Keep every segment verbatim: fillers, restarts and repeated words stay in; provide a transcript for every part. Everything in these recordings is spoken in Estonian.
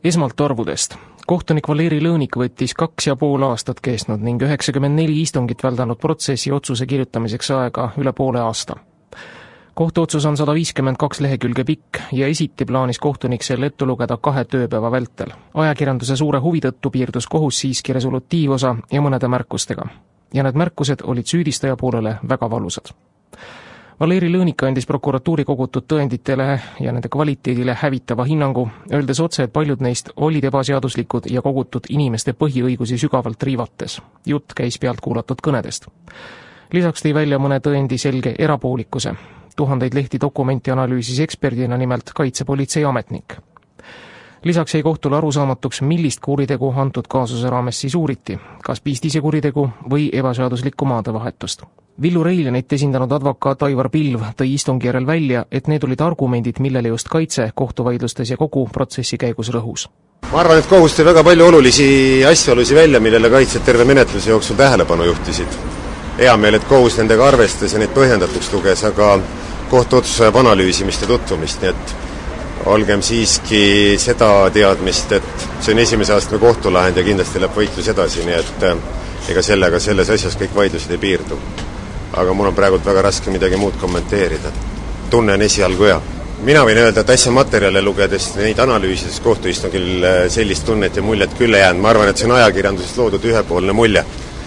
Esmalt arvudest. Kohtunik Valeri Lõõnik võttis kaks ja pool aastat kestnud ning üheksakümmend neli istungit väldanud protsessi otsuse kirjutamiseks aega üle poole aasta. Kohtuotsus on sada viiskümmend kaks lehekülge pikk ja esiti plaanis kohtunik selle ette lugeda kahe tööpäeva vältel. Ajakirjanduse suure huvi tõttu piirdus kohus siiski resolutiivosa ja mõnede märkustega. Ja need märkused olid süüdistaja poolele väga valusad. Valeri Lõõnik andis prokuratuuri kogutud tõenditele ja nende kvaliteedile hävitava hinnangu, öeldes otse, et paljud neist olid ebaseaduslikud ja kogutud inimeste põhiõigusi sügavalt riivates. Jutt käis pealt kuulatud kõnedest. Lisaks tõi välja mõne tõendi selge erapoolikuse. Tuhandeid lehti dokumenti analüüsis eksperdina nimelt kaitsepolitsei ametnik. Lisaks jäi kohtule arusaamatuks, millist kuritegu antud kaasuse raames siis uuriti, kas piistise kuritegu või ebaseaduslikku maadevahetust. Villu Reiljanit esindanud advokaat Aivar Pilv tõi istungi järel välja, et need olid argumendid, millele just kaitse kohtuvaidlustes ja kogu protsessi käigus rõhus. Ma arvan, et kohus tõi väga palju olulisi asjaolusi välja, millele kaitsjad terve menetluse jooksul tähelepanu juhtisid. Hea meel, et kohus nendega arvestas ja neid põhjendatuks luges, aga kohtuotsus ajab analüüsimist ja tutvumist, nii et olgem siiski seda teadmist, et see on esimese aastme kohtulahend ja kindlasti läheb võitlus edasi, nii et ega sellega selles asjas kõik vaidlused ei piirdu. Aga mul on praegult väga raske midagi muud kommenteerida. Tunne on esialgu hea. Mina võin öelda, et asja materjale lugedes neid analüüsides kohtuistungil sellist tunnet ja muljet küll ei jäänud. Ma arvan, et see on ajakirjandusest loodud ühepoolne mulje.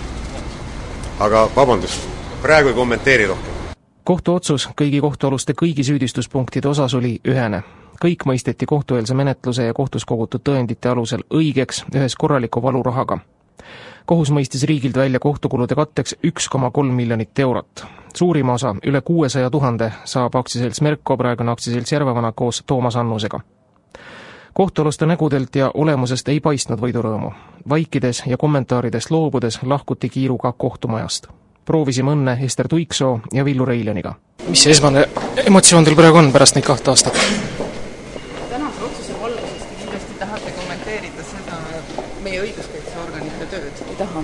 Aga vabandust, praegu ei kommenteeri rohkem. Kohtuotsus kõigi kohtualuste kõigi süüdistuspunktide osas oli ühene. Kõik mõisteti kohtueelse menetluse ja kohtus kogutud tõendite alusel õigeks ühes korraliku valurahaga. Kohus mõistis riigilt välja kohtukulude katteks üks koma kolm miljonit eurot. Suurima osa, üle kuuesaja tuhande, saab aktsiaselts Merko, praegune aktsiaselts Järvevana koos Toomas Annusega. Kohtualuste nägudelt ja olemusest ei paistnud võidurõõmu. Vaikides ja kommentaaridest loobudes lahkuti kiiruga kohtumajast. Proovisime õnne Ester Tuiksoo ja Villu Reiljaniga. Mis see esmane emotsioon teil praegu on pärast neid kahte aastat? Tänase otsuse valgusest ja kindlasti tahate kommenteerida seda meie õiguskaitseorganite tööd? Ei taha.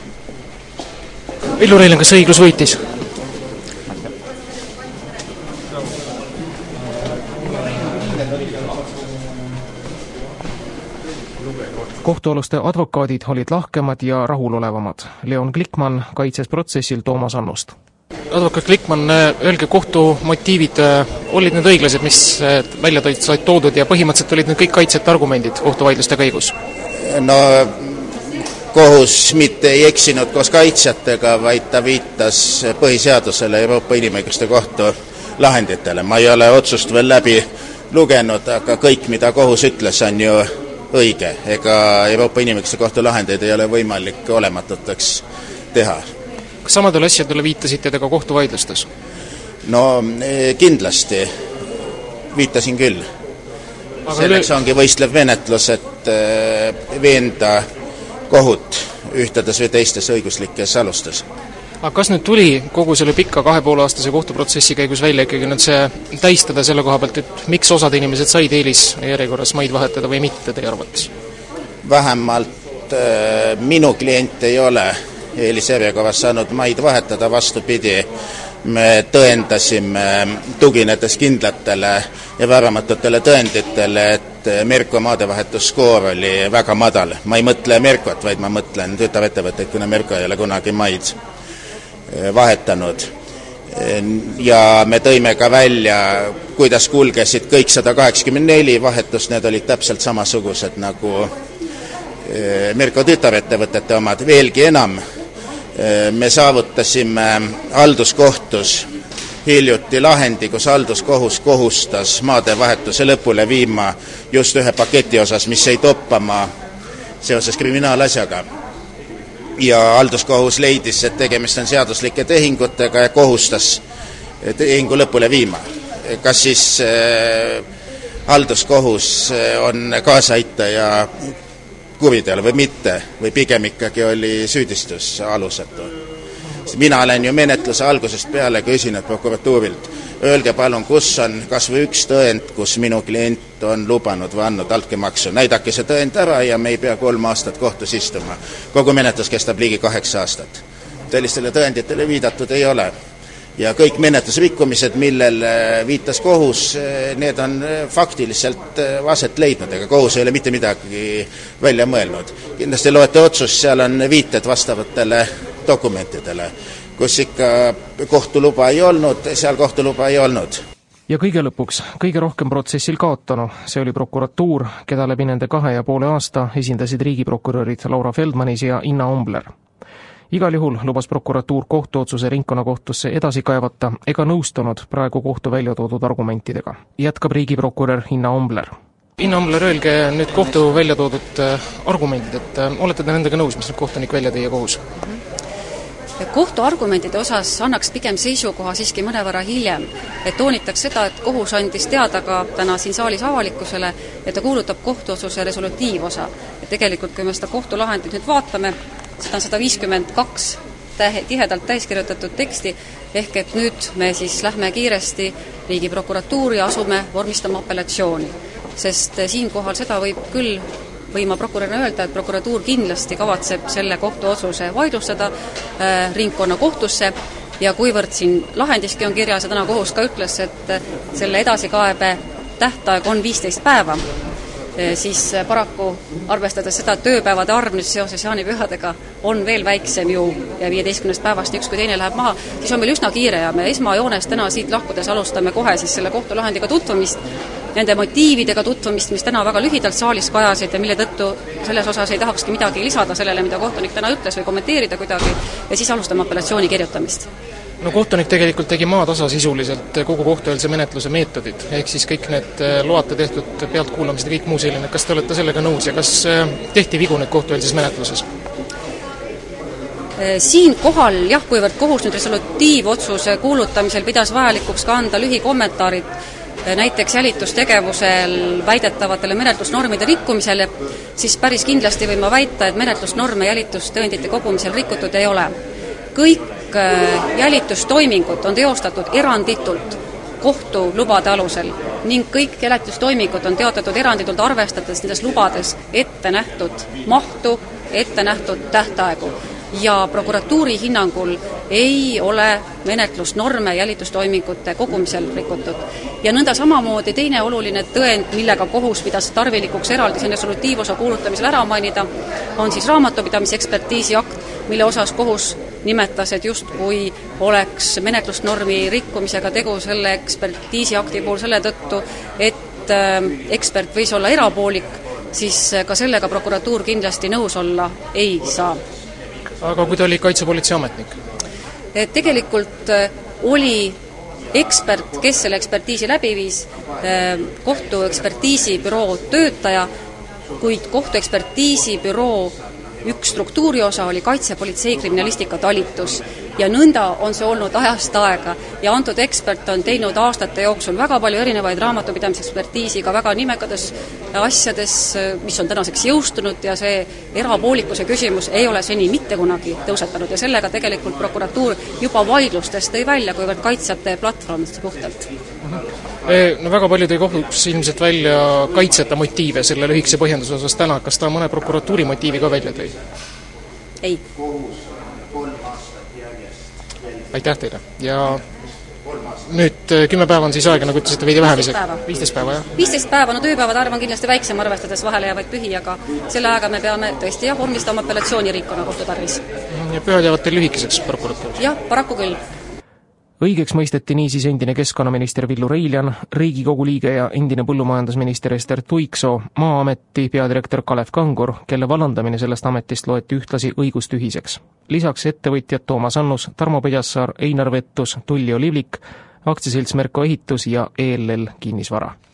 Villu Reiljan, kas õiglus võitis? Kohtualuste advokaadid olid lahkemad ja rahulolevamad. Leon Glikman kaitses protsessil Toomas Annust. Advokaat Glikman, öelge kohtu motiivid, olid need õiglased, mis välja said toodud ja põhimõtteliselt olid need kõik kaitsjate argumendid kohtuvaidluste käigus? No kohus mitte ei eksinud koos kaitsjatega, vaid ta viitas põhiseadusele Euroopa Inimõiguste Kohtu lahenditele. Ma ei ole otsust veel läbi lugenud, aga kõik, mida kohus ütles, on ju õige. Ega Euroopa Inimõiguste Kohtu lahendeid ei ole võimalik olematuteks teha. Kas samadele asjadele viitasite te ka kohtuvaidlustes? No kindlasti viitasin küll. Aga selleks üle... ongi võistlev menetlus, et veenda kohut ühtades või teistes õiguslikes alustes. Aga kas nüüd tuli kogu selle pikka kahe poole aastase kohtuprotsessi käigus välja ikkagi nüüd see täistada selle koha pealt, et miks osad inimesed said eelis järjekorras maid vahetada või mitte teie arvates? Vähemalt äh, minu klient ei ole eelisjärjekorras saanud maid vahetada, vastupidi. Me tõendasime tuginedes kindlatele ja vääramatutele tõenditele, et Merko maadevahetusskoor oli väga madal. Ma ei mõtle Merkot, vaid ma mõtlen tütarettevõtteid, kuna Merko ei ole kunagi maid vahetanud. Ja me tõime ka välja, kuidas kulgesid kõik sada kaheksakümmend neli vahetust, need olid täpselt samasugused nagu Merko tütarettevõtete omad. Veelgi enam, me saavutasime halduskohtus hiljuti lahendi, kus halduskohus kohustas maadevahetuse lõpule viima just ühe paketi osas, mis jäi toppama seoses kriminaalasjaga. Ja halduskohus leidis, et tegemist on seaduslike tehingutega ja kohustas tehingu lõpule viima. Kas siis äh, halduskohus on kaasaitaja kuriteole või mitte, või pigem ikkagi oli süüdistus alusetu? Mina olen ju menetluse algusest peale küsinud prokuratuurilt. Öelge palun, kus on kas või üks tõend, kus minu klient on lubanud või andnud altkäemaksu. Näidake see tõend ära ja me ei pea kolm aastat kohtus istuma. Kogu menetlus kestab ligi kaheksa aastat. Sellistele tõenditele viidatud ei ole. ja kõik menetlusrikkumised, millel viitas kohus, need on faktiliselt aset leidnud, ega kohus ei ole mitte midagi välja mõelnud. Kindlasti loete otsust, seal on viited vastavatele dokumentidele, kus ikka kohtuluba ei olnud, seal kohtuluba ei olnud. Ja kõige lõpuks, kõige rohkem protsessil kaotanu, see oli prokuratuur, keda läbi nende kahe ja poole aasta esindasid riigiprokurörid Laura Feldmanis ja Inna Ombler. Igal juhul lubas prokuratuur kohtuotsuse ringkonnakohtusse edasi kaevata ega nõustunud praegu kohtu välja toodud argumentidega. Jätkab riigiprokurör Inna Ombler. Inna Ombler, öelge nüüd kohtu välja toodud argumendid, et olete te nendega nõus, mis nüüd kohtunik välja tõi kohus? Kohtu argumentide osas annaks pigem seisukoha siiski mõnevõrra hiljem, et toonitaks seda, et kohus andis teada ka täna siin saalis avalikkusele, et ta kuulutab kohtuotsuse resolutiivosa. Ja tegelikult, kui me seda kohtulahendit nüüd vaatame, seda on sada viiskümmend kaks tähe, tihedalt täiskirjutatud teksti, ehk et nüüd me siis lähme kiiresti riigiprokuratuuri ja asume vormistama apellatsiooni. Sest siinkohal seda võib küll võima prokurörina öelda, et prokuratuur kindlasti kavatseb selle kohtuotsuse vaidlustada äh, ringkonna kohtusse ja kuivõrd siin lahendiski on kirjas ja täna kohus ka ütles, et selle edasikaebe tähtaeg on viisteist päeva, siis paraku arvestades seda tööpäevade arv nüüd seoses jaanipühadega on veel väiksem ju ja viieteistkümnest päevast üks kui teine läheb maha, siis on meil üsna kiire ja me esmajoones täna siit lahkudes alustame kohe siis selle kohtulahendiga tutvumist, nende motiividega tutvumist, mis täna väga lühidalt saalis kajasid ja mille tõttu selles osas ei tahakski midagi lisada sellele, mida kohtunik täna ütles või kommenteerida kuidagi ja siis alustame apellatsiooni kirjutamist. No kohtunik tegelikult tegi maatasa sisuliselt kogu kohtueelse menetluse meetodid, ehk siis kõik need loate tehtud pealtkuulamised ja kõik muu selline, kas te olete sellega nõus ja kas tehti vigu nüüd kohtueelses menetluses? Siin kohal, jah, kuivõrd kohus nüüd resolutiivotsuse kuulutamisel pidas vajalikuks ka anda lühikommentaarid näiteks jälitustegevusel väidetavatele menetlusnormide rikkumisele, siis päris kindlasti võin ma väita, et menetlusnorme jälitustõendite kogumisel rikutud ei ole. Kõik jälitustoimingud on teostatud eranditult kohtu lubade alusel ning kõik jälitustoimingud on teotatud eranditult arvestades nendes lubades ette nähtud mahtu, ette nähtud tähtaegu. Ja prokuratuuri hinnangul ei ole menetlusnorme jälitustoimingute kogumisel rikutud. Ja nõnda samamoodi teine oluline tõend, millega kohus pidas tarvilikuks eraldi selle resolutiivosa kuulutamisel ära mainida, on siis raamatupidamise ekspertiisi akt, mille osas kohus nimetas, et just kui oleks menetlusnormi rikkumisega tegu selle ekspertiisi akti puhul selle tõttu, et ekspert võis olla erapoolik, siis ka sellega prokuratuur kindlasti nõus olla ei saa. Aga kui ta oli kaitsepolitsei ametnik? Tegelikult oli ekspert, kes selle ekspertiisi läbi viis, kohtu ekspertiisibüroo töötaja, kuid kohtu ekspertiisibüroo üks struktuuriosa oli kaitsepolitsei kriminalistika talitus ja nõnda on see olnud ajast aega ja antud ekspert on teinud aastate jooksul väga palju erinevaid raamatupidamisekspertiisi ka väga nimekades asjades, mis on tänaseks jõustunud ja see erapoolikuse küsimus ei ole seni mitte kunagi tõusetanud ja sellega tegelikult prokuratuur juba vaidlustest tõi välja, kuivõrd kaitsjate platvormist puhtalt. No väga palju tõi kohus ilmselt välja kaitsjate motiive selle lühikese põhjenduse osas täna, kas ta mõne prokuratuuri motiivi ka välja tõi? Ei. Aitäh teile ja nüüd kümme päeva on siis aega, nagu ütlesite, veidi vähem isegi. viisteist päeva, jah? viisteist päeva, no tööpäevade arv on kindlasti väiksem, arvestades vahele jäävaid pühi, aga selle ajaga me peame tõesti jah, vormistama apellatsiooni rikkonna kohtu tarvis. Ja pühad jäävad teil lühikeseks prokuratuuris? Jah, paraku küll. Õigeks mõisteti niisiis endine keskkonnaminister Villu Reiljan, Riigikogu liige ja endine põllumajandusminister Ester Tuiksoo, Maa-ameti peadirektor Kalev Kangur, kelle vallandamine sellest ametist loeti ühtlasi õigustühiseks. Lisaks ettevõtjad Toomas Annus, Tarmo Pedjassaar, Einar Vettus, Tulli Olivlik, aktsiaselts Merko Ehitus ja E L L Kinnisvara.